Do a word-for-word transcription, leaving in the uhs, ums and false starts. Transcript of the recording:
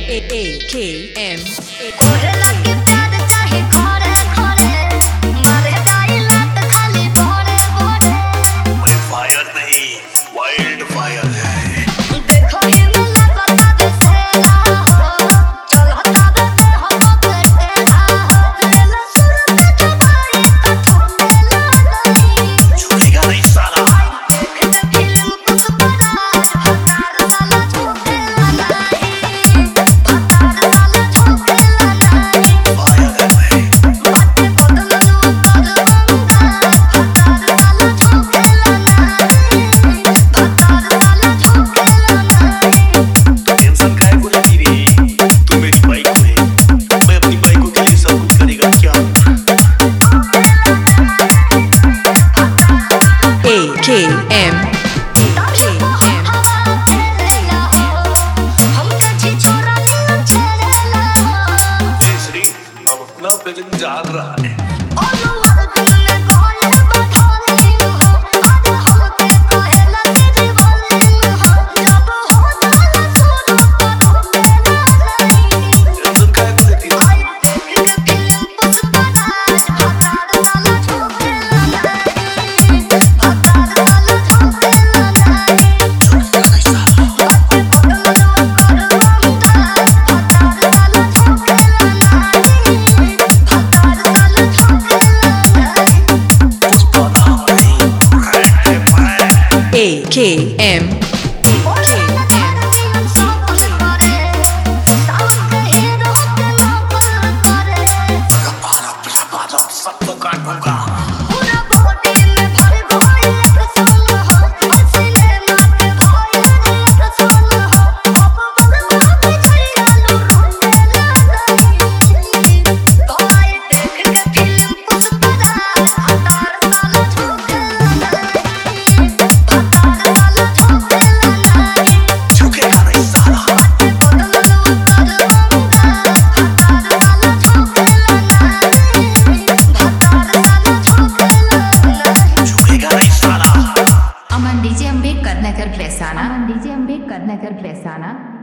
A A K M Kohla के प्यार चाहे खोरे खोरे मारे डाइला त खाली बोरे बोरे मैं फायर नहीं वाइल्ड फायर है। देखो ही मिला बता दे सेला हो चलो ताबे ते हम बैठेला हो लेला सूरत जबाई का ठोकेला नहीं झुकेगा नहीं साला। देख के फिल्म कुछ बड़ा हकार साला ठोकेला नहीं हकार साला ठोकेला नहीं फायर है मैं। बातें बदलनु कर दूंगा हकार साला ठोकेला नहीं हकार साला ठोकेला नहीं टेंशन काहे को लेती रे? तू मेरी बाइक है, मैं अपनी बाइकों के लिए सब कुछ करेगा क्या? A K M A K M हवा फेरेला हो हमका छी छोरा नीला छेड़ेला हो ए श्री, अब अपना गजन जाग रहा है। ओलो अर्जुन ने गोले बठाली हो आज होके कहेला तेरी बोली हो जब हो जाला शुरू तो ठोकेला नहीं टेंशन काहे को लेती रे? आई देख के फिल्म पुष्पराज हकार साला ठोकेला नहीं हकार साला ठोकेला नहीं झुकेगा नहीं साला। बातें बदलनु कर दूंगा हकार साला ठोकेला नहीं हकार साला ठोकेला नहीं पुष्पा नाम नहीं, रैट है मैं। A K M A K M रपारा पिशापारा सबको काट दूंगा। झुकेगा नहीं साला। झुकेगा नहीं साला। अमन डीजे अम्बेडकर नगर प्रेसाना अमन डीजे अम्बेडकर नगर प्रेसाना